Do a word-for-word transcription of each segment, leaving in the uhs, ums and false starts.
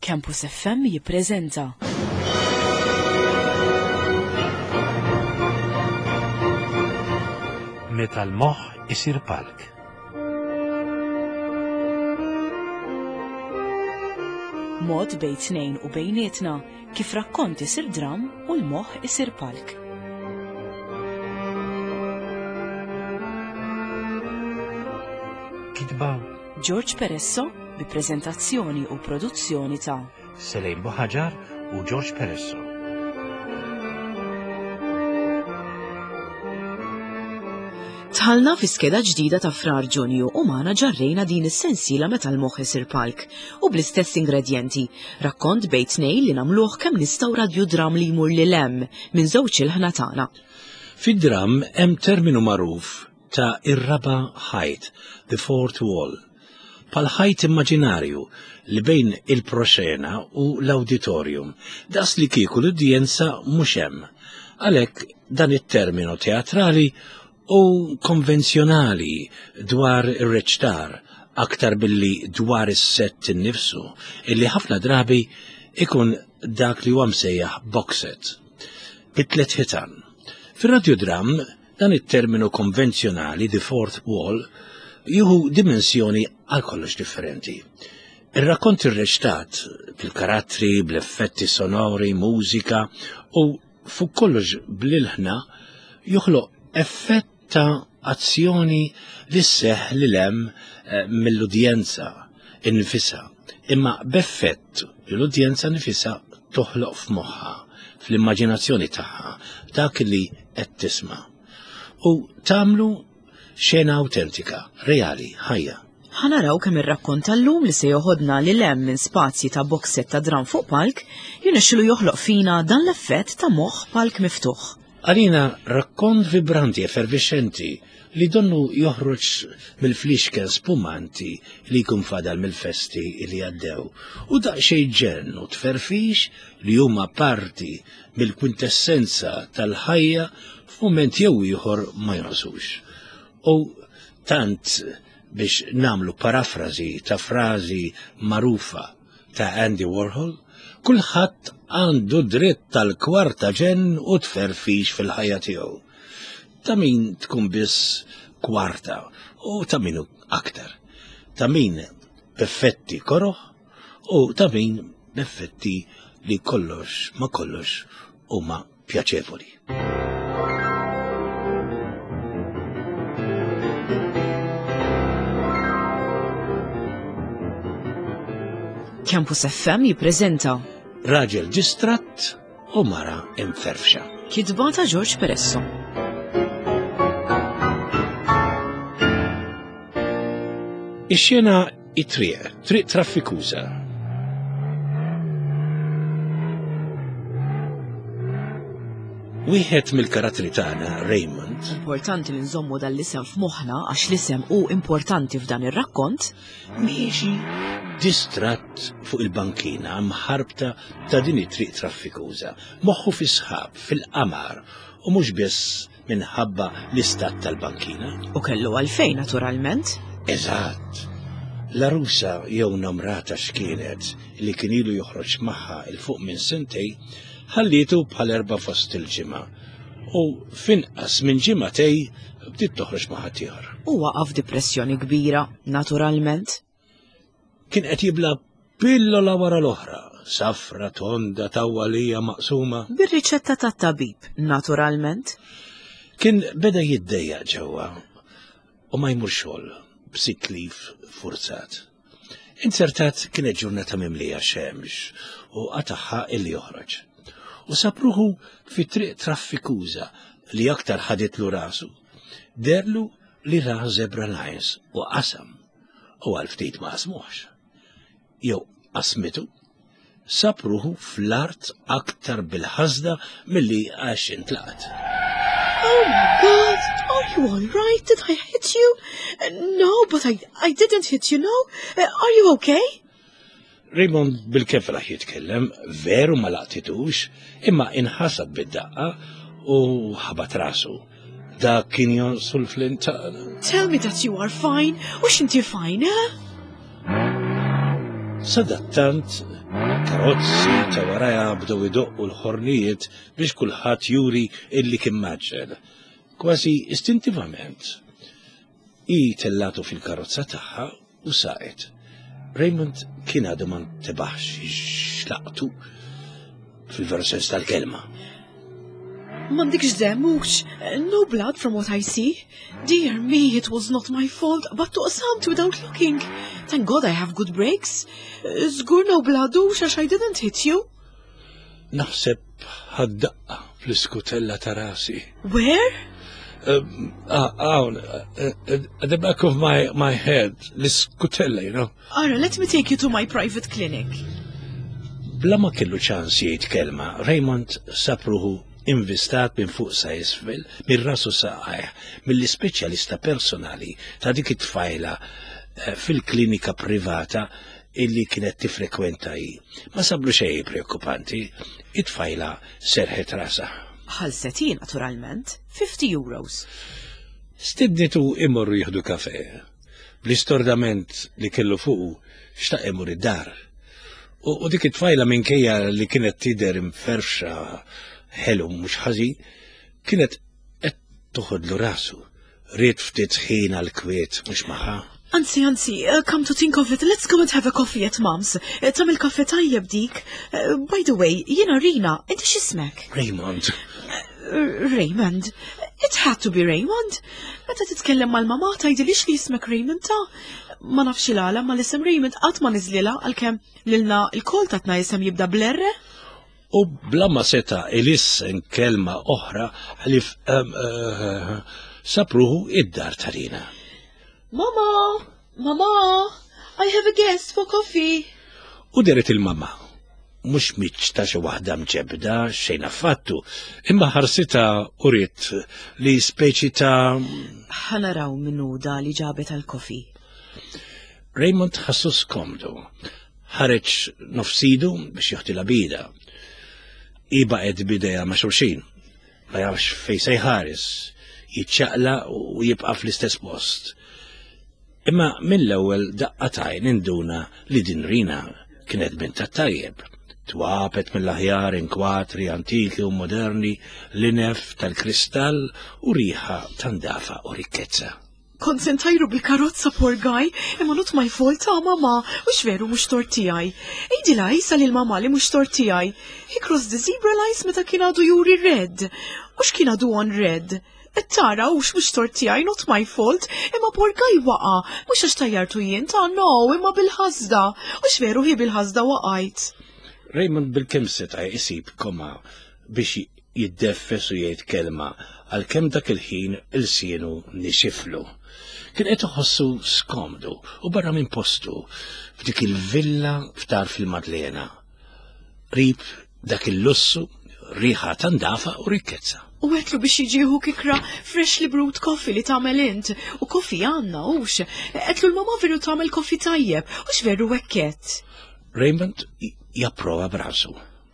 Campus F M jippreżenta Meta l-moħħ isir palk. Mod bejn tnejn u bejnietna kif rakkont isir dram u l-moħħ isir palk. Kitba George Peresso bi preżentazzjoni u produzzjoni ta' Selejn Boħaġar u George Peresso. Tħallna fi skeda ġdida ta' Frar Ġunju u magħna ġarrejna din is-sensiela meta l-moħħ isir palk u bl-istess ingredjenti, rakkont bejn tnejn li nagħmluh kemm nistgħu radju dram li jmur lil hemm minn żewġ il-ħna tagħna. Fid-dram hemm terminu magħruf ta' ir-raba' ħajt, the fourth wall, pal ħajt immaġinarju li bejn il-proxena u l-awditorium, das li kieku l-udjenza mhux hemm. Għalhekk dan it-terminu teatrali u konvenzjonali dwar ir-reċtar aktar billi dwar is-sett innifsu illi ħafna drabi ikun dak li huwa msejjaħ boxet. Bitlet ħitan. Fir-radiodram dan it-terminu konvenzjonali the fourth wall jieħu dimensjoni għal kollox differenti. Ir-rakkont ir-reċtat bil-karattri, bl-effetti sonori, mużika u fuq kollox bl-ilħna joħloq effett ta' azzjoni li sseħħ li lem mill-udjenza innifisha, imma b'effett li l-udjenza nifisha toħloq f'moħħha, fl-immaġinazzjoni tagħha dak li qed tisma' u tagħmlu xena awtentika, reali, ħajja. Ħanaraw kemm ir-rakkont tal-lum li se joħodna lil hemm minn spazji ta' boxet ta' dram fuq palk jirnexxielu joħloq fina dan l-effett ta' moħħ palk miftuħ. Għalina rakkont vibranti effervescenti li donnu joħroġ mill-flixken spumanti li jkun fadal mill-festi li għaddew u daqsxejn ġenn u tferfix li huma parti mill-kwintessenza tal-ħajja f'mument jew ieħor ma jonqsux. U tant biex namlu parafrażi ta' frażi magħrufa ta' Andy Warhol, kulħadd għandu dritt tal-kwarta ġenn u tferfix fil-ħajja tiegħu. Ta' min tkun biss kwarta u ta' min aktar. Ta' min b'effetti koroħ u ta' min b'effetti li kollox ma kollox huma pjaċevoli. Campus F M jippreżenta Raġel ġistratt u mara imferfxa. Kitba ta' George Peresso. Ix-xena it-triq, triq traffikuża. Wieħed mill-karattri tagħna, Raymond. Importanti li nżommu dal-isem f'moħħna għax l-isem hu importanti f'dan ir-rakkont. Miexi distratt fuq il-bankina mħarbta ta' din it-triq traffikuża, moħħu fi sħab fil-qamar u mhux biss minħabba l-istat tal-bankina. U kellu għalfejn naturalment. Eżatt. L-arusa jew namrata x'kienet li kien ilu joħroġ magħha il fuq minn sentej ħallietu bħal erba' fost il-ġimgħa u finqas minn ġimgħatej bdiet toħroġ ma' ħadd ieħor. Huwa qaf depressjoni kbira, naturalment. Kien qed jibla pillola wara l-oħra, safra, tonda, tawwalija maqsuma. Bir-riċetta tat-tabib, naturalment. Kien beda jiddejja ġewwa u ma jmur xogħol b'sick leave forzat. Insertat kienet ġurnata mimlija xemx u qataħħa illi joħroġ. U sapruħu fi triq traffikuża li aktar ħaditlu rasu, derlu li ra zebra lines u qasam u għal ftit ma qasmuħx. Jew qasmitu, sapruħu fl-art aktar bil-ħasda milli għax intlaqat. Oh my God! Are you all right? Did I hit you? Uh, no, but I, I didn't hit you, no? Uh, are you okay? Raymond bil-kef raħ jitkellem, veru ma laqtitux, imma inħasad bid-daqqa u ħabat rasu. Da kien jonsu l-flintana. Tell me that you are fine. Wux inti fine, eh? Sadattant, karozzi ta' waraja bdew idoqqu l-ħornijiet biex kulħadd juri illi kien maġġel. Kważi istintivament. I tellatu fil-karozza tagħha u saqet. Raymond kien għadu ma ntebaħx xlaqtu fil-veru sens tal-kelma. M'għandikx demmux. No blood from what I see. Dear me, it was not my fault, but to assault without looking. Thank God I have good brakes. Żgur no blood għax I didn't hit you. Naħseb ħaddaqqa fl-iskutella ta' rasi. Where? Um, uh, uh, uh, at the back of my, my head, l-iskutella, you know. Ara, let me take you to my private clinic. Bla ma kellu ċans jgħid kelma, Raymond sapruħu investat minn fuq sa jisfel, minn rasu saqajh, mill-speċjalista personali ta' dik it-tfajla fil-klinika privata illi kienet tifrekwenta hi. Ma sablu xejn preokkupanti, it-tfajla serħet rasa. Ħalsetin naturalment, fifty euros. Stibnitu imorru jieħdu kafe. Bl-istordament li kellu fuqu xtaq imur id-dar. U, u dik it-tfajla minkejja li kienet tider imferxa ħelu mhux ħażin, kienet qed toħodlu rasu. Ried ftit ħin għall-kwiet mhux magħha. Anzi, anzi, uh, come to think of it, let's go and have a coffee at Mom's. Uh, Tamil kafe tajjeb dik. Uh, by the way, jiena Rina, inti x'ismek? Raymond. Uh, Raymond. It had to be Raymond. Meta titkellem mal-mama tgħidilix li jismek Raymond ta' ma nafx il-għala ma l-isem Raymond qatt ma niżlilha għalkemm lilna l-kol tatna jisem jibda blerre. U bla ma seta il-issen kelma oħra ħalif um, uh, sapruħu id-dar ta' Rina. Mama, mama, I have a guest for coffee. U deret il-mama. Mux miċ ta' xi waħda mġebda xejn affattu, imma ħarsita uriet li speċi ta' ħanaraw minuda li ġabet għal-kofi. Raymond ħassu skomdu. Ħareġ nofsidu biex joħti la bida. Iba qed bideja ma' xulxin. Ma jafx fejn se jħares, jiċċaqla u jibqa' fl-istess post. Imma mill-ewwel daqqatajn induna li din Rina kienet bint tajjeb. Twaqet mill-aħjar inkwatri antiki u moderni, l-inef tal-kristall u riħa tandafa u rikkezza. Kont sentajru bil-karozza poor guy, imma not my fault ta' mama, mux veru mux tortijaj. Ejdi la jisa li l-mama li mux tortijaj. He crossed the zebra lines meta kien għadu juri red. Mux kien għadu on red. Tara ux mux tortijaj, not my fault, imma poor guy waqa. Mux għax tajjartu jien ta' no, imma bil-ħazda. Mux veru hi bil-ħazda waqajt. Raymond bil-kem seta' jisib koma biex jiddeffes u jgħid kelma għal-kem dak il-ħin il-sienu nixiflu. Kien qed iħossu skomdu u barra minn postu f'dik il-villa ftar fil-Madlena. Rib dak il-lussu, riħa tandafa u rikkezza. U għetlu biex jiġiħu kikra freshly brewed coffee li tagħmel int. U koffi għandna ux. Għetlu l-mama veru tagħmel koffi tajjeb, ux veru wekket. Raymond japprova brasu.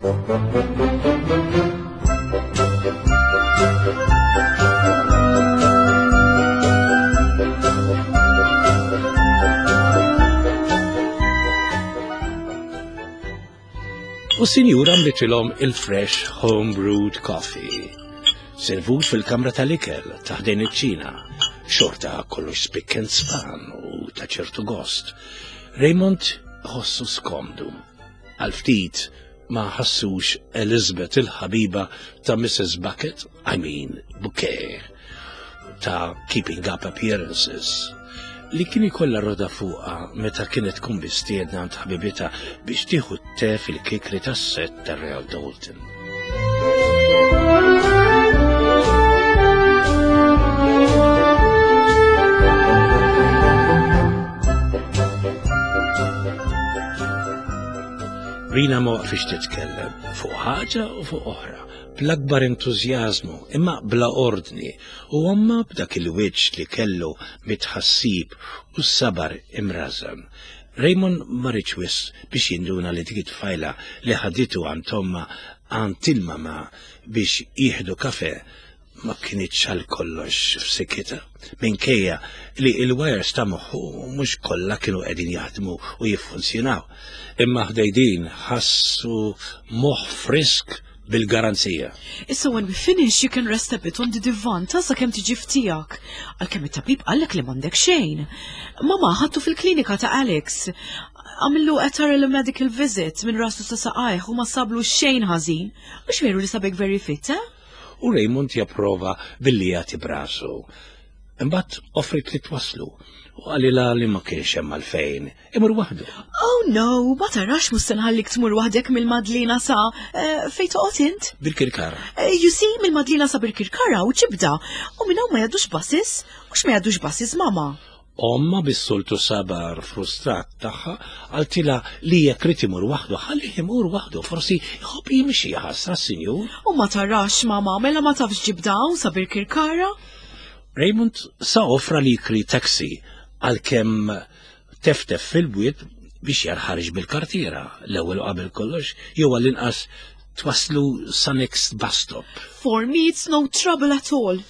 U sinjura mlitilhom il-fresh home-brewed coffee. Servut fil-kamra tal-ikel taħdejn iċ-ċina. Xorta kollox spick and span u ta' ċertu gost. Raymond ħossu skomdu. Għal-ftit ma ħassux Elizabeth il-ħabiba ta' Missus Bucket, I mean Bouquet, ta' Keeping Up Appearances, li kien ikolla roda fuqa meta kienet tkun bistiedna għand ħabibita biex tieħu t-te fil-kikri tas-set ta' Real Dalton. Rina ma waqfix titkellem fuq ħaġa u fuq oħra, bl-akbar entużjażmu imma bla ordni u għamma b'dak il-wiċċ li kellu mitħassib u s-sabar imrażam. Raymond ma rridx wisq biex jinduna li dik it-tfajla li ħaditu għand Tomma għand il-mama biex jieħdu kafe ma kienieċ għal kollox f'sikita. Minkejja li il-wires ta' moħħu mhux kollha kienu qegħdin jaħdmu u jiffunzjonaw. Imma ħdejdin ħassu moħħ frisk bil-garanzija. Issa when we finish you can rest a bit on the divan ta' sakemm tiġi ftijak. Għalkemm it-tabib qallek li m'għandek xejn. Mama ħadtu fil-klinika ta' Alex. Għamillu etaril medical visit minn rasu sa' saqajh u ma sablu xejn ħażin. Mhux veru li sabek very fit, eh? U Raymond japprova billi jagħti brasu. Imbagħad offrit li twaslu u għalila li ma kienx hemm għalfejn imur waħdu. Oh no, ma tarax mhux se nħallik tmur waħdek mill-Madlina sa uh, fejn toqgħod int? Bil-Kirkara. Uh, you see, mill-Madlina sa bil-Kirkara u ċibda u minn hawn ma jgħaddux basis, mhux ma jgħaddux basis mama. Omma bis-soltu sabar frustrat tagħha għaltila li jekk rid imur waħdu ħalli imur waħdu forsi jħobb jimxi ħassra sinjur. U ma tarax mama mela ma tafx ġibda u sa bil-Kirkara? Raymond sa offra li jkri taxi għalkemm teftef fil-bwiet biex jarħarġ bil-kartiera l-ewwel qabel kollox jew għall-inqas twaslu sa next bus stop. For me it's no trouble at all.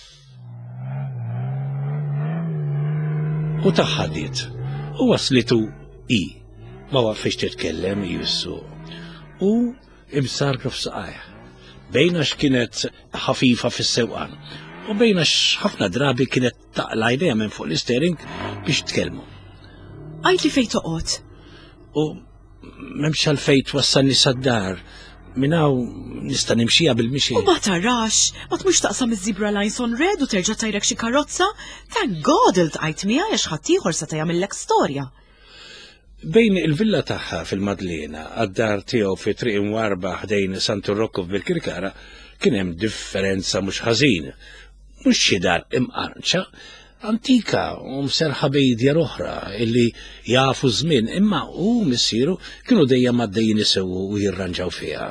U taħħadiet, u waslitu i, ma waffiex titkellem jissu, u imsarka f'saqajh, bejna x'kienet ħafifa fis-sewqan, u bejna x'ħafna drabi kienet taqla idea minn fuq l-istering biex tkellmu. Għajt li fejn toqgħod. U m'hemmx għalfejn twassalni sad-dar, minnaw nista' nimxija bil-mixi. U ma tarax, ma tmux taqsam iż-zebra lines on red u terġa' tajrek xi karozza? Thank God iltqajt miegħi għax ħadd ieħor se jagħmellek storja. Bejn il-villa tagħha fil-Madlina għad-dar tiegħu fi triq imwarba ħdejn Santu Rocco f'Bil-Kirkara kien hemm differenza mhux ħażin. Mhux xi dar imqarnċa, antika u mserħa bejn oħra illi jafu żmien imma u missieru kienu dejjem għaddejjin isewwu u jirranġaw fiha.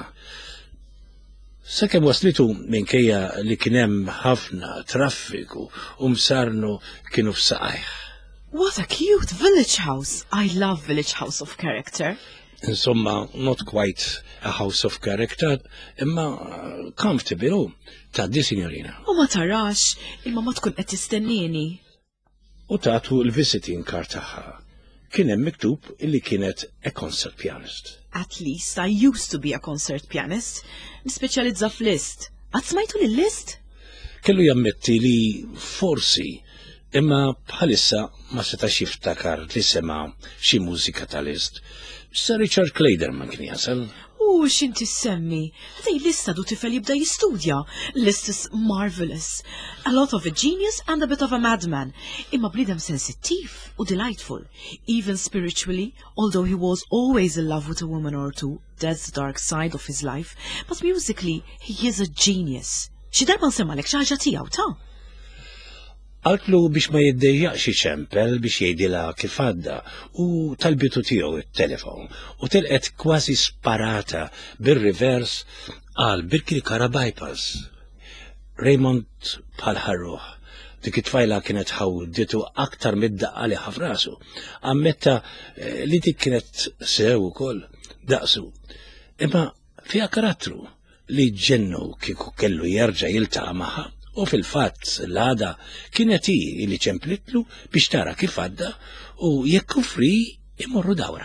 Sakemm waslitu minkejja li kien hemm ħafna traffiku u msarnu kienu f'saqajh. What a cute village house. I love village house of character. Insomma, not quite a house of character, imma comfortable ta' di signorina. U ma tarax, imma ma tkun qed tistennini. U tagħtu l-visiting card tagħha. Kien hemm miktub illi kienet a concert pianist. At least I used to be a concert pianist. Nispeċjalizza f'list. Qatt smajtu lill-list? Kellu jammetti li forsi imma bħalissa ma setax jiftakar li sema xi mużika tal-list. Sir Richard Clayderman kien jasal. U x'inti semmi? Dej lista du tifel jibda jistudja. List is marvelous. A lot of a genius and a bit of a madman. Imma bnidem sensittiv u delightful. Even spiritually, although he was always in love with a woman or two, that's the dark side of his life, but musically he is a genius. Xi darba nsemmalek xi ħaġa tiegħu ta'? Għaltlu biex ma jiddejjaqx xi ċempel biex jgħidilha kif għadda u talbitu tiegħu it-telefon u telqet kważi sparata bir-rivers għal Bil-Kirkara bypass. Raymond bħal ħarruħ dik it-tfajla kienet ħawditu aktar mid-daqqa li ħafrasu. Ammetta li dik kienet sew ukoll daqsu. Imma fiha karattru li ġennu kieku kellu jerġa' jiltaqa' magħha. U fil-fatt l-għada kienet hi li ċemplitlu biex tara kif għadda u jekk fri imorru dawra.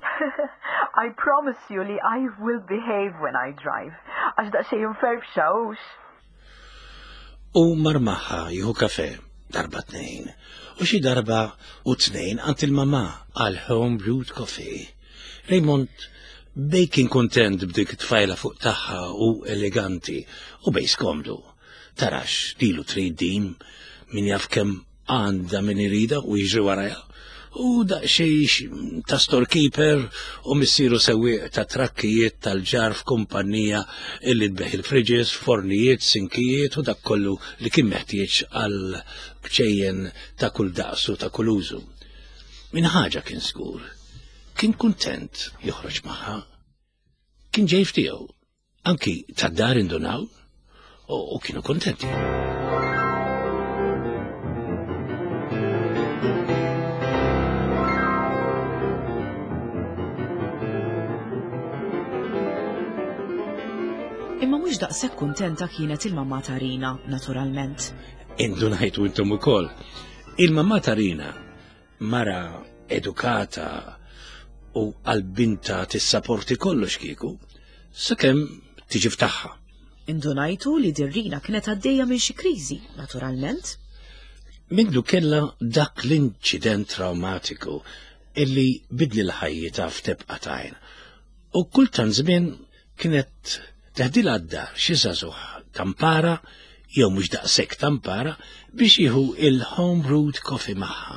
I promise you li I will behave when I drive. Għax daqsxejn ferfxawx. U marmaħħa jieħu kafe darba tnejn u xi darba u tnejn għand il-mama għal home brewed coffee. Raymond bej kien kontent b'dik tfajla fuq tagħha u eleganti u bej skomdu. Tarax, dilu trid din, min jaf kemm għandha min irida u jiġri waraja. U daqsxejn ta' storekeeper u missieru sewwieq ta' trakkijiet tal-ġar f'kumpanija illi tbeħ il-friġes, fornijiet, sinkijiet u dak kollu li kien meħtieġ għal bċejjen ta' kull daqsu ta' kull użu. Min ħaġa kien skur, kien kuntent joħroġ magħha. Kien ġejf tiegħu, anki tad-dar indunaw. U kienu kontenti. Imma mhux daqshekk kuntenta kienet il-mamma ta' Rina, naturalment. Indunajtu intom ukoll. Il-mamma ta' Rina, mara edukata u għal-binta tissapporti kollox kieku, sakemm tiġi ftaħħa. Indunajtu li dir Rina kienet għaddejja minn xi kriżi, naturalment. Mindu kella dak l-inċident traumatiku illi bidli l-ħajjita f'tebqatajn. U kultant żmien kienet teħdilha għad-dar xi żagħżugħ tampara jew mhux daqshekk tampara biex jieħu il-home brewed coffee magħha.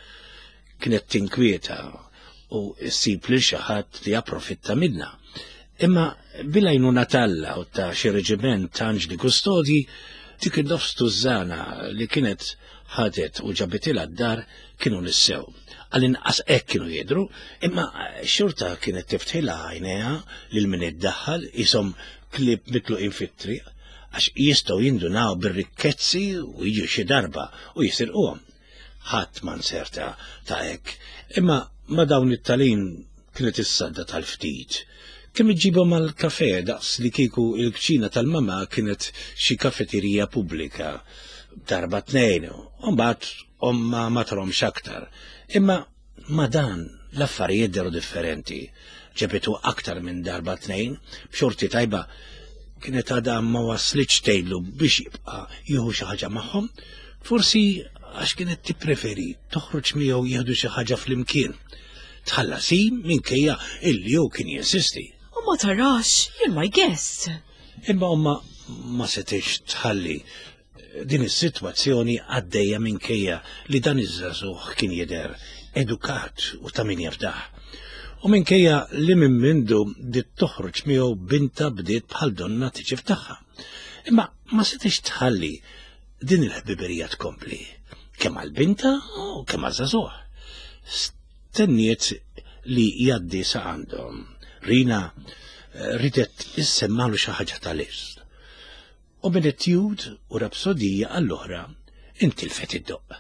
Kienet tinkwieta u ssib lil xi ħadd li approfitta minnha. Imma bil-għajnuna Talla u ta' xi reġiment ta' anġli kustodji dik in-nofs tużżana li kienet ħadet u ġabitilha d-dar kienu nissew. Għal-inqas hekk kienu jidhru, imma xorta kienet tiftħilha għajnejha lil min iddaħħal ishom klieb mitluqin fit-triq għax jistgħu jindunaw bir-rikkezzi u jiġu xi darba u jisirquhom. Ħadd ma nserta ta' hekk, imma ma dawn it-talin kienet is-sadda tal-ftit. Kemm iġibhom mal-kafè daqs li kieku il-kċina tal-mama kienet xi kafeterija pubblika darba tnejn, u mbagħad omma ma tarhomx aktar. Imma ma dan l-affarijiet deru differenti. Ġebitu aktar minn darba tnejn, b'xorti tajba kienet għadha ma waslitx tgħidlu biex jibqa' jieħu xi ħaġa magħhom, forsi għax kienet tippreferi toħroġ miegħu jieħdu xi ħaġa flimkien. Tħallasi minkejja illi hu kien jinsisti. U ma tarax, you're my guest. Imma omma ma setix tħalli din is-sitwazzjoni għaddejja minkejja li dan iż-żagħżugħ kien jidher edukat u ta' min jafdaħ. U minkejja li minn mindu dit toħroġ miegħu binta bdiet bħal donna tiġi ftaħħa. Imma ma setix tħalli din il-ħbiberija tkompli kemm għall-binta u kemm għaż-żagħżugħ. Stenniet li jgħaddi sa għandhom. Rina ridet issemmalu xi ħaġa tal-ist. U minn it-tjud u rabsodija għall-oħra intilfet id-doq.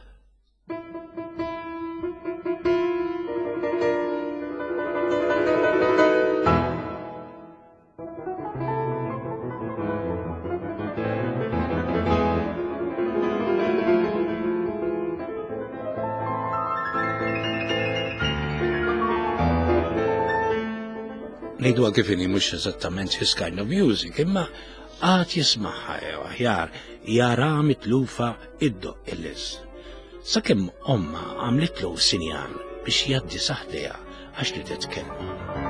Nejdu għakifini mux eżattament his kind of music, imma għat jismaħħa aħjar jara mitlufa id-doq il-liz. Sakemm omma għamlitlu sinjan biex jaddi saħdeja għax li titkellem.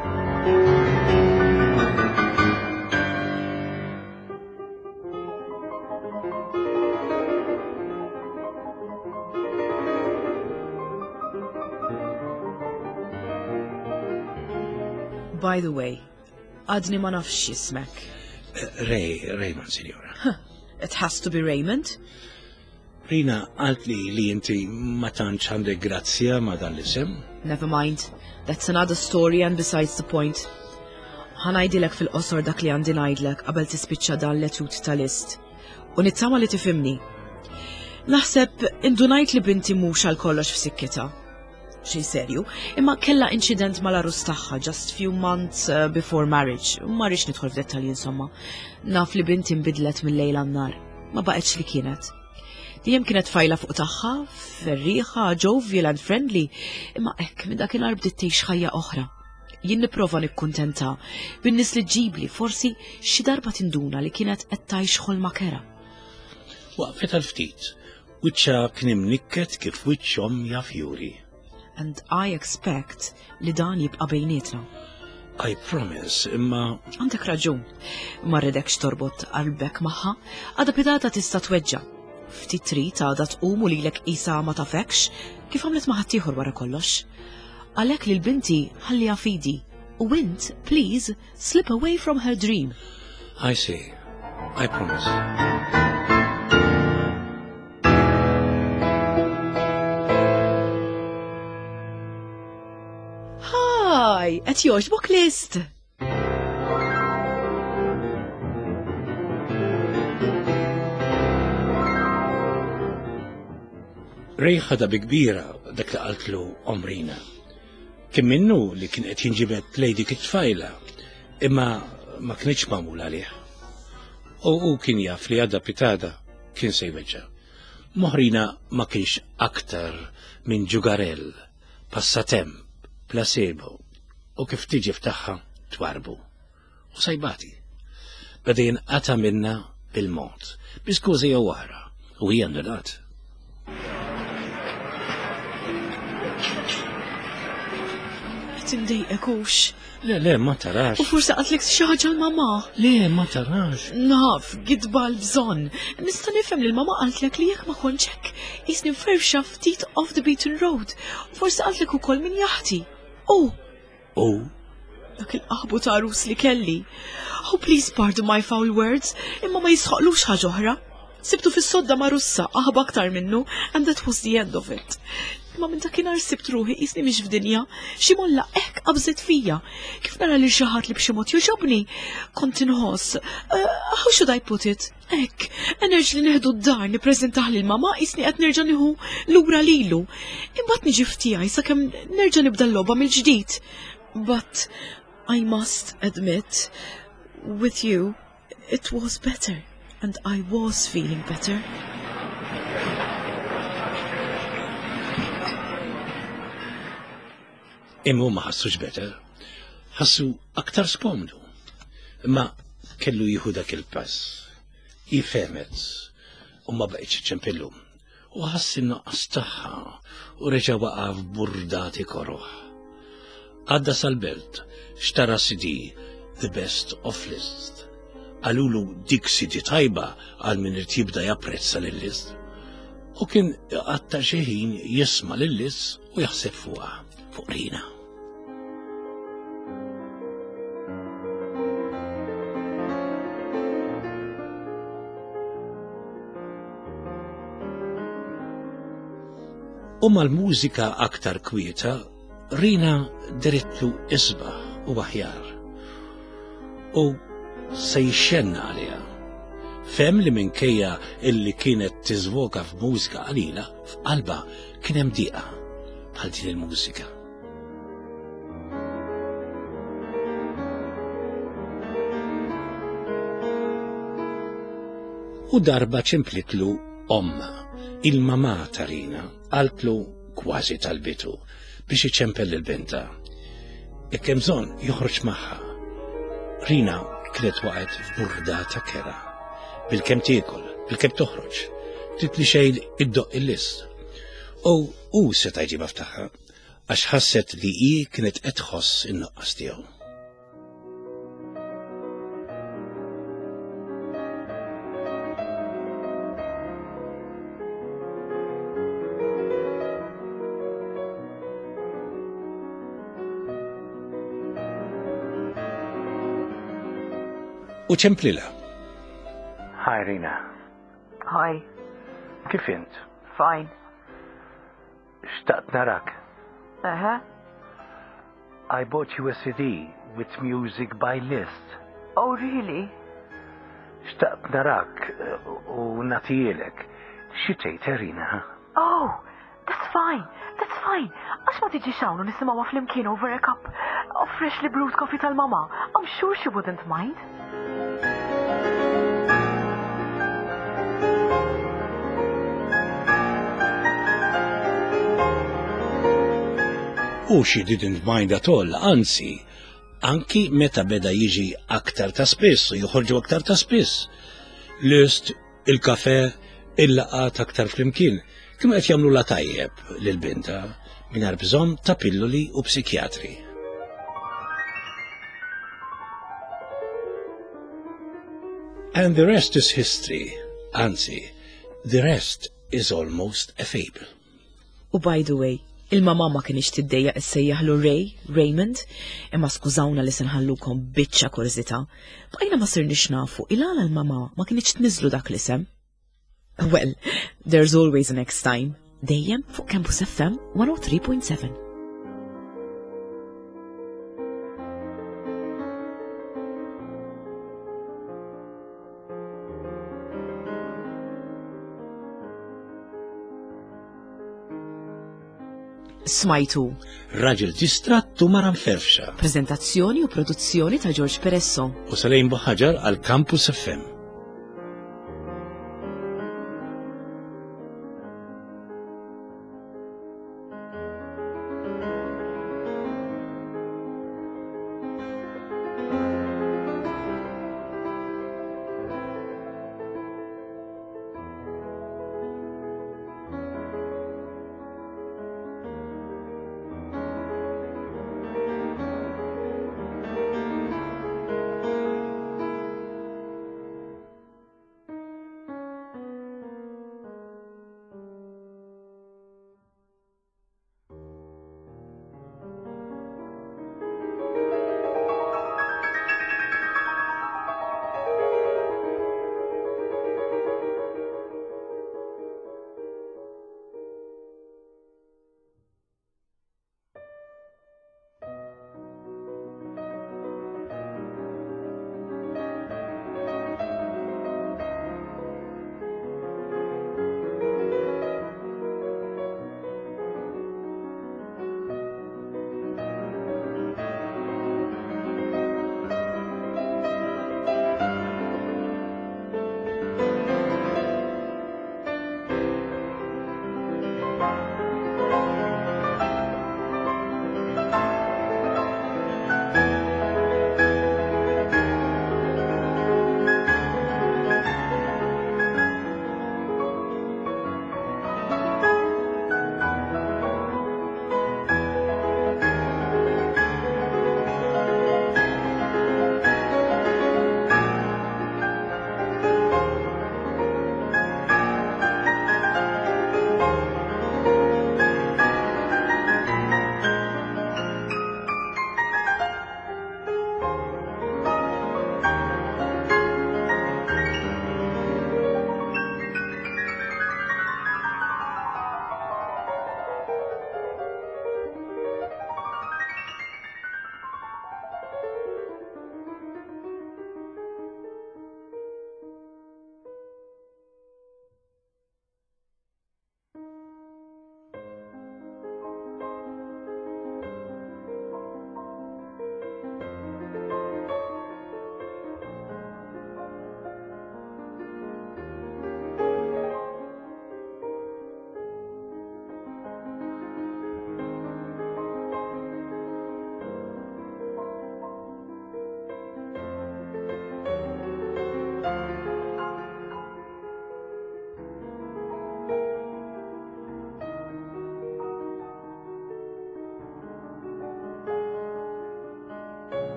By the way, għadni ma nafx jismek. Ray, Raymond, signora. Huh, it has to be Raymond. Rina, għalt li li inti ma tantx għandek grazzja ma dan l-isem? Never mind, that's another story and besides the point. Ħanajdilek fil-qosor dak li għandi ngħidlek qabel tispiċċa dan l-etut tal-ist. U nittama li tifhimni. Naħseb indunajt li binti mhux għal kollox f'sikkitha. Xej serju, imma kella incident mal-arus tagħha just few months uh, before marriage. Ma rridx nidħol f'dettalji insomma. Naf li binti nbidlet mill-lejl għan-nar, ma baqgħetx li kienet. Dejjem kienet fajla fuq tagħha, ferriħa, jovial and friendly, imma hekk minn dakinhar bdiet tgħix ħajja oħra. Jien nipprova nikkuntenta bin-nies li ġibli forsi xi darba tinduna li kienet qed tgħix ħolma kera. Waqfet għal-ftit, wiċċha kien imnikket kif wiċċhom jaf juri. And I expect li dan jibqa' bejnietna. I promise, imma... Għandek raġun, ma rridekx torbot qalbek magħha, għadha bidata tista' tweġġa'. Ftit trid għadha tqum u lilek qisha ma tafekx kif għamlet ma' ħadd ieħor wara kollox. Għalhekk lil binti ħalliha fidi u int, please, slip away from her dream. I see. I promise. Hi, qed jogħġbok list. Ray ħada bi kbira dak li qaltlu Omrina. Kien minnu li kien qed jinġibed lejdi kitfajla, imma ma kienx magħmul għalih. U u kien jaf li għadda pitada kien se jweġġa. Moħrina ma kienx aktar minn ġugarell, passatemp, placebo, u kif tiġi ftaħħa twarbu. U sajbati. Badin għata minna bil-mod, biskużi jew wara, u hija ndurat. Tindejqekux. Le, le, ma tarax. U forse għatlek xaħġa l-mama. Le, ma tarax. Naf, gidba l-bżon. Nista nifhem li l-mama għaltlek li jekk ma konċek, jisni ferxa ftit off the beaten road. U forse għaltlek ukoll min jaħti. U. U. Dak il-qaħbu ta' arus li kelli. Oh, please pardon my foul words, imma ma jisħoqlux ħaġa oħra. Sibtu fis-sodda ma' russa, aħba aktar minnu, and that was the end of it. Ma minn dakinhar sibt ruħi jisni mhix f'dinja, xi molla hekk qabżet fija. Kif nara li xi ħadd li b'xi mod joġobni, kont inħoss, how should I put it? Hekk, enerġ li neħdu d-dar nippreżentah lil mama jisni qed nerġa' nieħu lura lilu. Imbagħad niġi f'tiegħi sakemm nerġa' nibda l-logħba mill-ġdid. But I must admit, with you, it was better, and I was feeling better. Immu ma ħassux better, ħassu aktar skomdu. Ma kellu jieħu dak il-pass, jifemet, u ma baqgħetx ċempillu, u ħassi naqqas tagħha u reġa' waqaf burdati koroħ. Għadda sal-belt, xtara C D, The Best of List. Għalulu dik C D tajba għal min irid jibda japprezza lill-list. U kien għatta xi ħin jisma' lill-list u jaħseb fuqha, fuq Rina. U mal-mużika aktar kwieta, Rina diritlu isbaħ u aħjar. U se jxenna għalija. Fem li minkejja illi kienet tiżvoka f'mużika qalila, f'qalba kien hemm dieqa bħal din il-mużika. U darba ċimplitlu omma, il-mama ta' Rina, qaltlu kważi talbitu biex iċempel il-binta. Jekk hemm bżonn joħroġ magħha. Rina kienet waqgħet f'burdata kera. Bil-kemm tiekol, bil-kemm toħroġ, trid li xejn iddoq il-list. U hu seta' jġibha ftaħħa għax ħasset li hi kienet qed tħoss in-noqqas tiegħu. U ċemplila. Hi, Rina. Hi. Kif int? Fine. Xtaqt narak. Uh-huh. I bought you a C D with music by list. Oh, really? Xtaqt narak u natijilek. Xitejt, Rina? Oh, that's fine. That's fine. Għax ma tiġi xawnu nisimawa fl-imkien over a cup of freshly brewed coffee tal-mama. I'm sure she wouldn't mind. U she didn't mind at all, anzi, anki meta beda jiġi aktar ta' spiss u joħorġu aktar ta' spiss. List, il-kafe, il-laqat aktar flimkien, kienu qed jagħmlu la tajjeb lil-binta mingħajr bżonn ta' pilloli u psikjatri. And the rest is history, anzi, the rest is almost a fable. U by the way, il-mama ma kienx tiddejja issejjaħlu Ray, Raymond, imma skużawna li senħallukom biċċa kurzita, bqajna ma sirniex nafu il-għala l-mama ma kienx tniżlu dak l-isem. Well, there's always a next time. Dejjem fuq Campus F M one oh three point seven. Smajtu. Raġel distrattu mara mferxa. Prezentazzjoni u produzzjoni ta' George Peresso. U Salejn Buħaġar għal Campus F M.